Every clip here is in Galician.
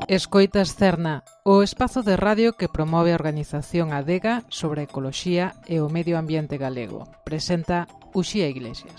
Escoitas Cerna, o espazo de radio que promove a organización Adega sobre a ecoloxía e o medio ambiente galego. Presenta Uxía Iglesias.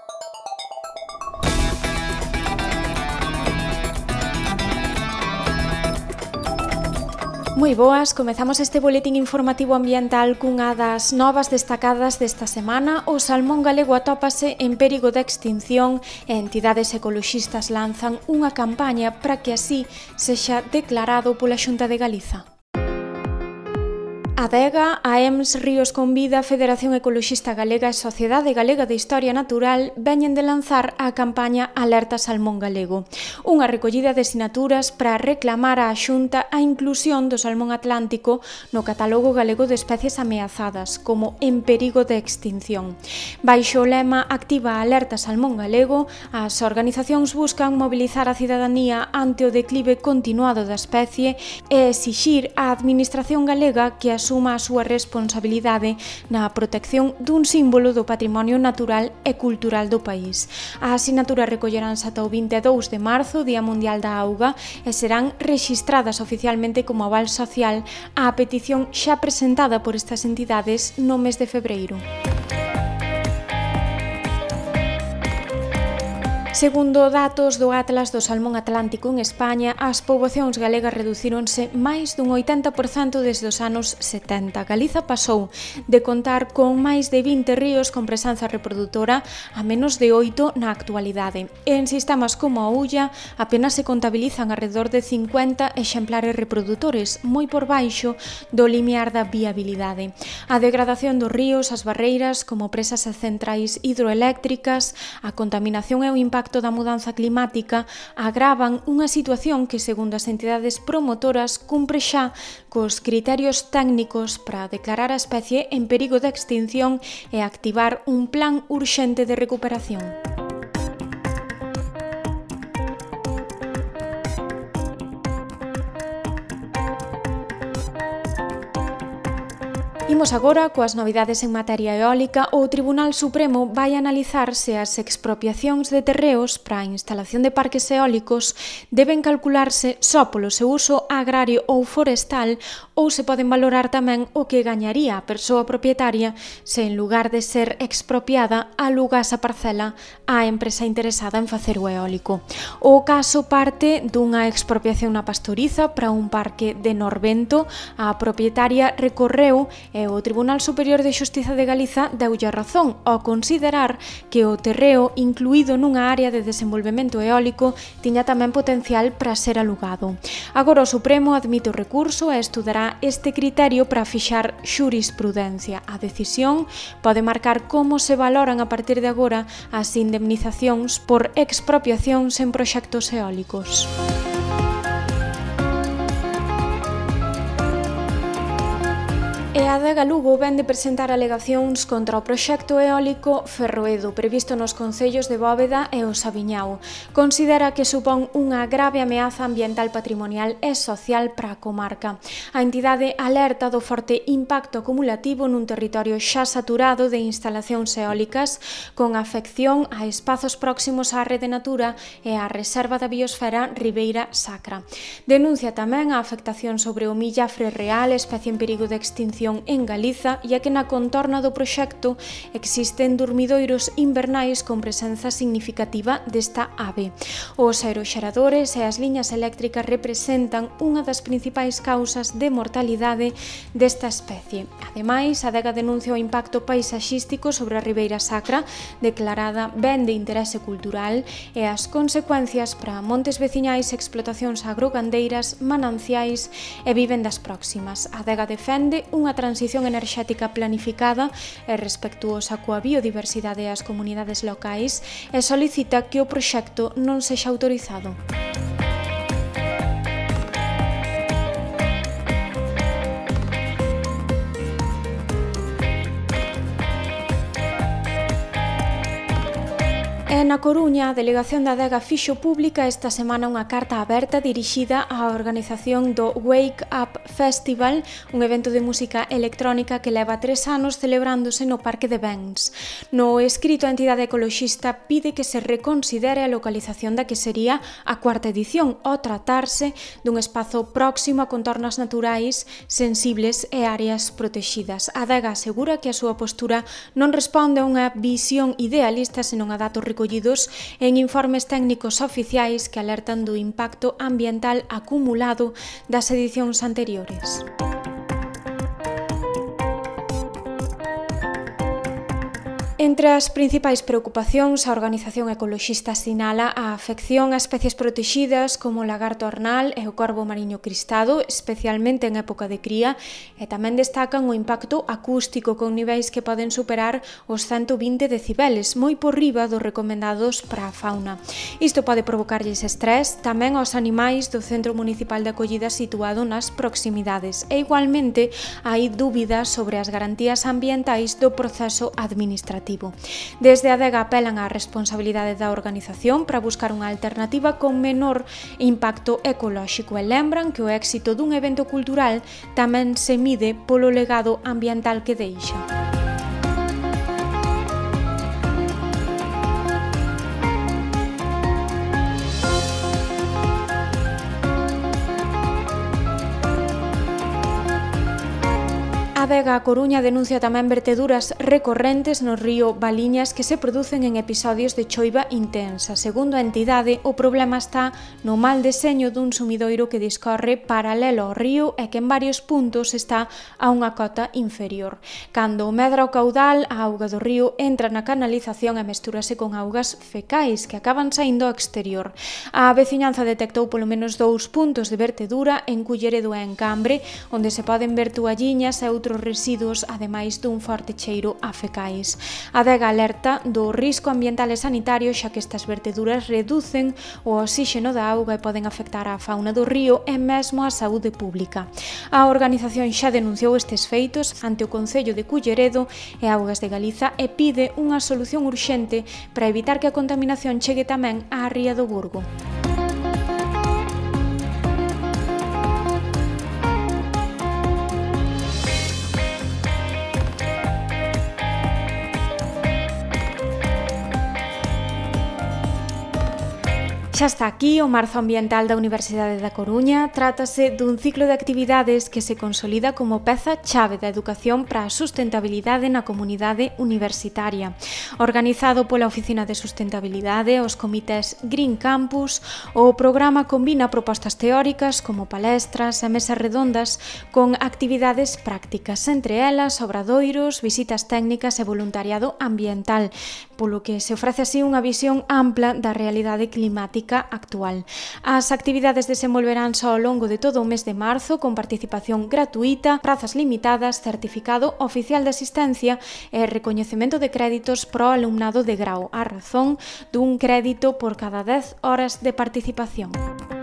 Moi boas, comezamos este boletín informativo ambiental cunha das novas destacadas desta semana. O salmón galego atópase en perigo de extinción e entidades ecoloxistas lanzan unha campaña para que así sexa declarado pola Xunta de Galiza. Adega, a EMS Ríos con Vida, Federación Ecoloxista Galega e Sociedade Galega de Historia Natural veñen de lanzar a campaña Alerta Salmón Galego, unha recollida de sinaturas para reclamar á Xunta a inclusión do salmón atlántico no catálogo galego de especies ameazadas como en perigo de extinción. Baixo o lema Activa a Alerta Salmón Galego, as organizacións buscan mobilizar a cidadanía ante o declive continuado da especie e exixir á Administración galega que asuma a súa responsabilidade na protección dun símbolo do patrimonio natural e cultural do país. As sinaturas recolleránse ata o 22 de marzo, Día Mundial da Auga, e serán rexistradas oficialmente como aval social á petición xa presentada por estas entidades no mes de febreiro. Segundo datos do Atlas do Salmón Atlántico en España, as poboacións galegas reducíronse máis dun 80% desde os anos 70. Galiza pasou de contar con máis de 20 ríos con presenza reprodutora a menos de 8 na actualidade. En sistemas como a Ulla apenas se contabilizan alrededor de 50 exemplares reprodutores, moi por baixo do limiar da viabilidade. A degradación dos ríos, as barreiras como presas e centrais hidroeléctricas, a contaminación e o impacto da mudanza climática agravan unha situación que, segundo as entidades promotoras, cumpre xa cos criterios técnicos para declarar a especie en perigo de extinción e activar un plan urxente de recuperación. Imos agora coas novidades en materia eólica. O Tribunal Supremo vai analizar se as expropiacións de terreos para a instalación de parques eólicos deben calcularse só polo seu uso agrario ou forestal ou se poden valorar tamén o que gañaría a persoa propietaria se en lugar de ser expropiada alugase a parcela á empresa interesada en facer o eólico. O caso parte dunha expropiación na Pastoriza para un parque de Norvento. A propietaria recorreu e o Tribunal Superior de Xustiza de Galiza deulle a razón ao considerar que o terreo incluído nunha área de desenvolvemento eólico tiña tamén potencial para ser alugado. Agora o Supremo admite o recurso e estudará este criterio para fixar xurisprudencia. A decisión pode marcar como se valoran a partir de agora as indemnizacións por expropiacións en proxectos eólicos. E a Adega Lugo vén de presentar alegacións contra o proxecto eólico Ferroedo, previsto nos concellos de Bóveda e o Sabiñao. Considera que supón unha grave ameaza ambiental, patrimonial e social para a comarca. A entidade alerta do forte impacto acumulativo nun territorio xa saturado de instalacións eólicas, con afección a espazos próximos á rede Natura e á Reserva da Biosfera Ribeira Sacra. Denuncia tamén a afectación sobre o millafre real, especie en perigo de extinción en Galiza, e a que na contorna do proxecto existen dormidoiros invernais con presenza significativa desta ave. Os aeroxeradores e as liñas eléctricas representan unha das principais causas de mortalidade desta especie. Ademais, a Adega denuncia o impacto paisaxístico sobre a Ribeira Sacra, declarada ben de interese cultural, e as consecuencias para montes veciñais, explotacións agrogandeiras, mananciais e vivendas próximas. A Adega defende unha transición enerxética planificada e respectuosa coa biodiversidade e as comunidades locais e solicita que o proxecto non sexa autorizado. E na Coruña, a delegación da Adega fixo pública esta semana unha carta aberta dirixida á organización do Wake Up Festival, un evento de música electrónica que leva 3 anos celebrándose no Parque de Bens. No escrito, a entidade ecoloxista pide que se reconsidere a localización da que sería a 4ª edición, ao tratarse dun espazo próximo a contornas naturais sensibles e áreas protexidas. A Adega asegura que a súa postura non responde a unha visión idealista, senón a datos recollidos en informes técnicos oficiais que alertan do impacto ambiental acumulado das edicións anteriores. Entre as principais preocupacións, a organización ecoloxista sinala a afección a especies protexidas como o lagarto arnal e o corvo mariño cristado, especialmente en época de cría, e tamén destacan o impacto acústico con niveis que poden superar os 120 decibeles, moi por riba dos recomendados para a fauna. Isto pode provocarlles estrés tamén aos animais do Centro Municipal de Acollida situado nas proximidades. E igualmente hai dúbidas sobre as garantías ambientais do proceso administrativo. Desde a Adega apelan á responsabilidade da organización para buscar unha alternativa con menor impacto ecolóxico e lembran que o éxito dun evento cultural tamén se mide polo legado ambiental que deixa. A Adega A Coruña denuncia tamén verteduras recorrentes no río Valiñas que se producen en episodios de choiva intensa. Segundo a entidade, o problema está no mal deseño dun sumidoiro que discorre paralelo ao río e que en varios puntos está a unha cota inferior. Cando medra o caudal, a auga do río entra na canalización e mestúrase con augas fecais que acaban saindo ao exterior. A veciñanza detectou polo menos 2 puntos de vertedura en Culleredo e en Cambre, onde se poden ver toalliñas e outros residuos, ademais dun forte cheiro a fecais. A Adega alerta do risco ambiental e sanitario xa que estas verteduras reducen o oxígeno da auga e poden afectar á fauna do río e mesmo á saúde pública. A organización xa denunciou estes feitos ante o Concello de Culleredo e Augas de Galiza e pide unha solución urxente para evitar que a contaminación chegue tamén á ría do Burgo. Xa está aquí o Marzo Ambiental da Universidade da Coruña. Trátase dun ciclo de actividades que se consolida como peza chave da educación para a sustentabilidade na comunidade universitaria. Organizado pola Oficina de Sustentabilidade, os comités Green Campus, o programa combina propostas teóricas como palestras e mesas redondas con actividades prácticas, entre elas obradoiros, visitas técnicas e voluntariado ambiental, polo que se ofrece así unha visión ampla da realidade climática actual. As actividades desenvolveranse ao longo de todo o mes de marzo con participación gratuita, prazas limitadas, certificado oficial de asistencia e recoñecemento de créditos pro alumnado de grau, a razón dun crédito por cada 10 horas de participación.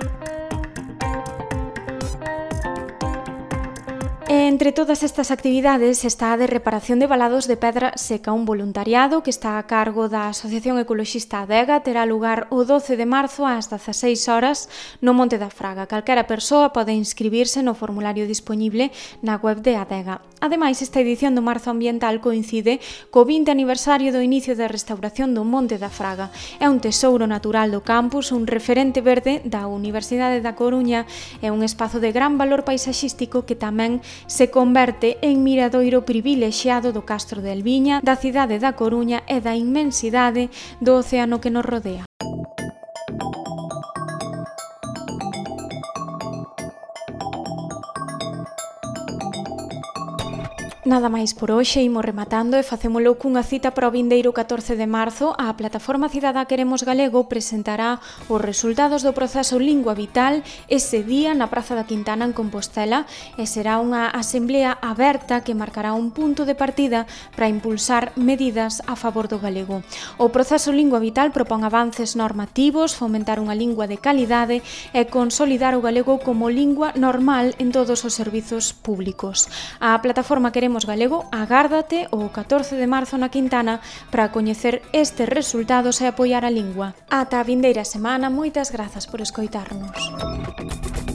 Entre todas estas actividades está a de reparación de valados de pedra seca, un voluntariado que está a cargo da Asociación Ecoloxista Adega, terá lugar o 12 de marzo ás 16 horas no Monte da Fraga. Calquera persoa pode inscribirse no formulario dispoñible na web de Adega. Ademais, esta edición do Marzo Ambiental coincide co 20 aniversario do inicio da restauración do Monte da Fraga. É un tesouro natural do campus, un referente verde da Universidade da Coruña e un espazo de gran valor paisaxístico que tamén se converte en miradoiro privilexiado do Castro de Elviña, da cidade da Coruña e da inmensidade do océano que nos rodea. Nada máis por hoxe, imos rematando e facémolo cunha cita para o vindeiro 14 de marzo. A plataforma cidadá Queremos Galego presentará os resultados do proceso Lingua Vital ese día na Praza da Quintana en Compostela e será unha asemblea aberta que marcará un punto de partida para impulsar medidas a favor do galego. O proceso Lingua Vital propón avances normativos, fomentar unha lingua de calidade e consolidar o galego como lingua normal en todos os servizos públicos. A plataforma Queremos Falemos Galego agárdate o 14 de marzo na Quintana para coñecer estes resultados e apoiar a lingua. Ata a vindeira semana, moitas grazas por escoitarnos.